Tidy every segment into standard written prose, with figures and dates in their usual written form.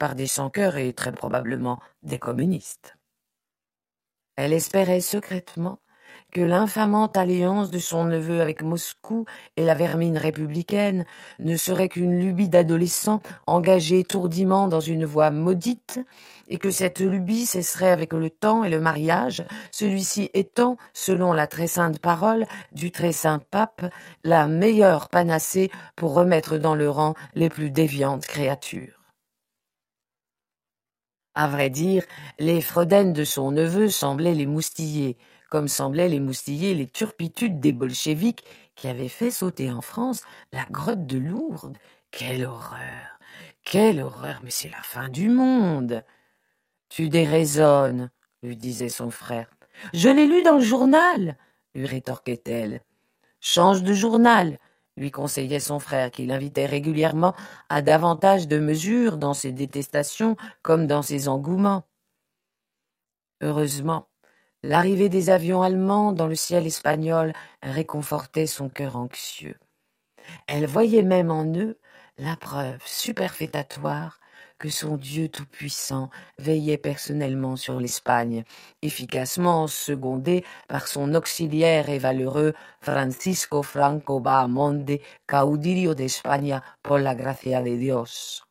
par des sans-cœurs et très probablement des communistes. Elle espérait secrètement que l'infamante alliance de son neveu avec Moscou et la vermine républicaine ne serait qu'une lubie d'adolescent engagé étourdiment dans une voie maudite, et que cette lubie cesserait avec le temps et le mariage, celui-ci étant, selon la très sainte parole du très saint pape, la meilleure panacée pour remettre dans le rang les plus déviantes créatures. À vrai dire, les fredaines de son neveu semblaient les moustiller, comme semblaient les moustiller les turpitudes des bolcheviks qui avaient fait sauter en France la grotte de Lourdes. Quelle horreur! Quelle horreur! Mais c'est la fin du monde! Tu déraisonnes, lui disait son frère. Je l'ai lu dans le journal, lui rétorquait-elle. Change de journal, lui conseillait son frère, qui l'invitait régulièrement à davantage de mesure dans ses détestations comme dans ses engouements. Heureusement, l'arrivée des avions allemands dans le ciel espagnol réconfortait son cœur anxieux. Elle voyait même en eux la preuve superfétatoire que son Dieu tout-puissant veillait personnellement sur l'Espagne, efficacement secondé par son auxiliaire et valeureux Francisco Franco Bahamonde, caudillo d'Espagne por la gracia de Dios.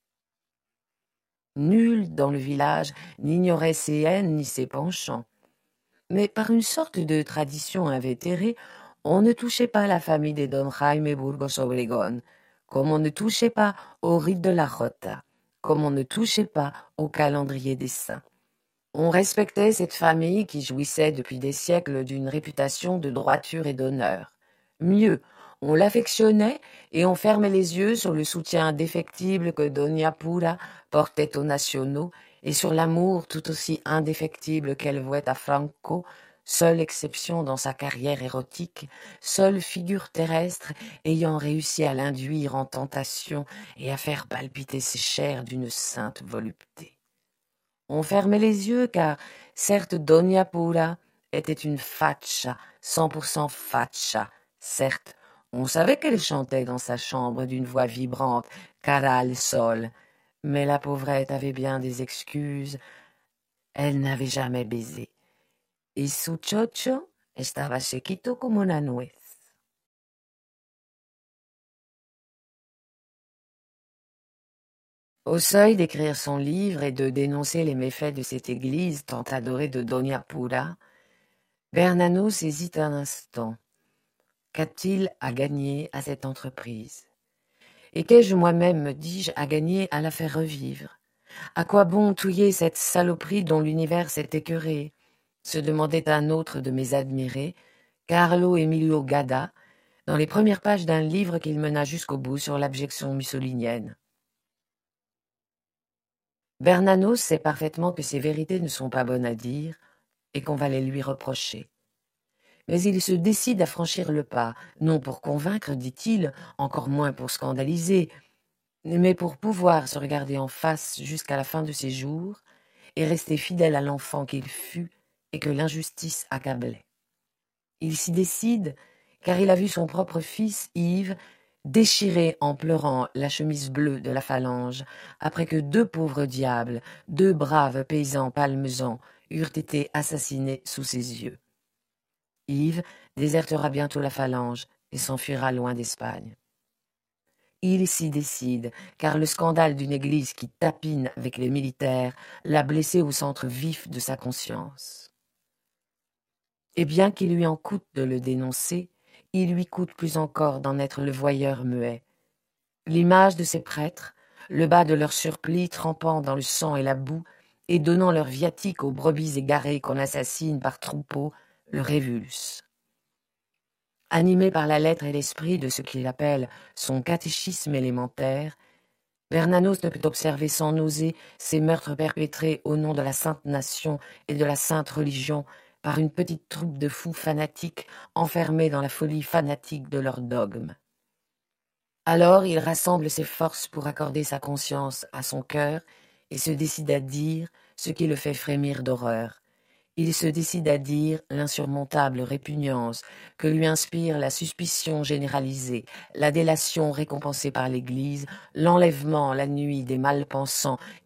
Nul dans le village n'ignorait ses haines ni ses penchants. Mais par une sorte de tradition invétérée, on ne touchait pas la famille des Don Jaime Burgos Obregón, comme on ne touchait pas au rite de la Jota, comme on ne touchait pas au calendrier des saints. On respectait cette famille qui jouissait depuis des siècles d'une réputation de droiture et d'honneur. Mieux, on l'affectionnait et on fermait les yeux sur le soutien indéfectible que Doña Pura portait aux nationaux et sur l'amour tout aussi indéfectible qu'elle vouait à Franco, seule exception dans sa carrière érotique, seule figure terrestre ayant réussi à l'induire en tentation et à faire palpiter ses chairs d'une sainte volupté. On fermait les yeux car, certes, Doña Pura était une facha, 100% facha. Certes, on savait qu'elle chantait dans sa chambre d'une voix vibrante, cara al sol, mais la pauvrette avait bien des excuses. Elle n'avait jamais baisé. Et su chocho estaba sequito como una nuez. Au seuil d'écrire son livre et de dénoncer les méfaits de cette église tant adorée de Doña Pura, Bernanos hésite un instant. Qu'a-t-il à gagner à cette entreprise? Et qu'ai-je moi-même, me dis-je, à gagner à la faire revivre? À quoi bon touiller cette saloperie dont l'univers s'est écœuré? Se demandait un autre de mes admirés, Carlo Emilio Gadda, dans les premières pages d'un livre qu'il mena jusqu'au bout sur l'abjection mussolinienne. Bernanos sait parfaitement que ces vérités ne sont pas bonnes à dire et qu'on va les lui reprocher. Mais il se décide à franchir le pas, non pour convaincre, dit-il, encore moins pour scandaliser, mais pour pouvoir se regarder en face jusqu'à la fin de ses jours et rester fidèle à l'enfant qu'il fut et que l'injustice accablait. Il s'y décide car il a vu son propre fils, Yves, déchirer en pleurant la chemise bleue de la phalange, après que 2 pauvres diables, 2 braves paysans palmesans, eurent été assassinés sous ses yeux. Yves désertera bientôt la phalange et s'enfuira loin d'Espagne. Il s'y décide, car le scandale d'une église qui tapine avec les militaires l'a blessé au centre vif de sa conscience. Et bien qu'il lui en coûte de le dénoncer, il lui coûte plus encore d'en être le voyeur muet. L'image de ces prêtres, le bas de leur surplis trempant dans le sang et la boue, et donnant leur viatique aux brebis égarées qu'on assassine par troupeaux, le révulse. Animé par la lettre et l'esprit de ce qu'il appelle son catéchisme élémentaire, Bernanos ne peut observer sans nausée ces meurtres perpétrés au nom de la sainte nation et de la sainte religion par une petite troupe de fous fanatiques enfermés dans la folie fanatique de leur dogme. Alors il rassemble ses forces pour accorder sa conscience à son cœur et se décide à dire ce qui le fait frémir d'horreur. Il se décide à dire l'insurmontable répugnance que lui inspire la suspicion généralisée, la délation récompensée par l'Église, l'enlèvement la nuit des malpensants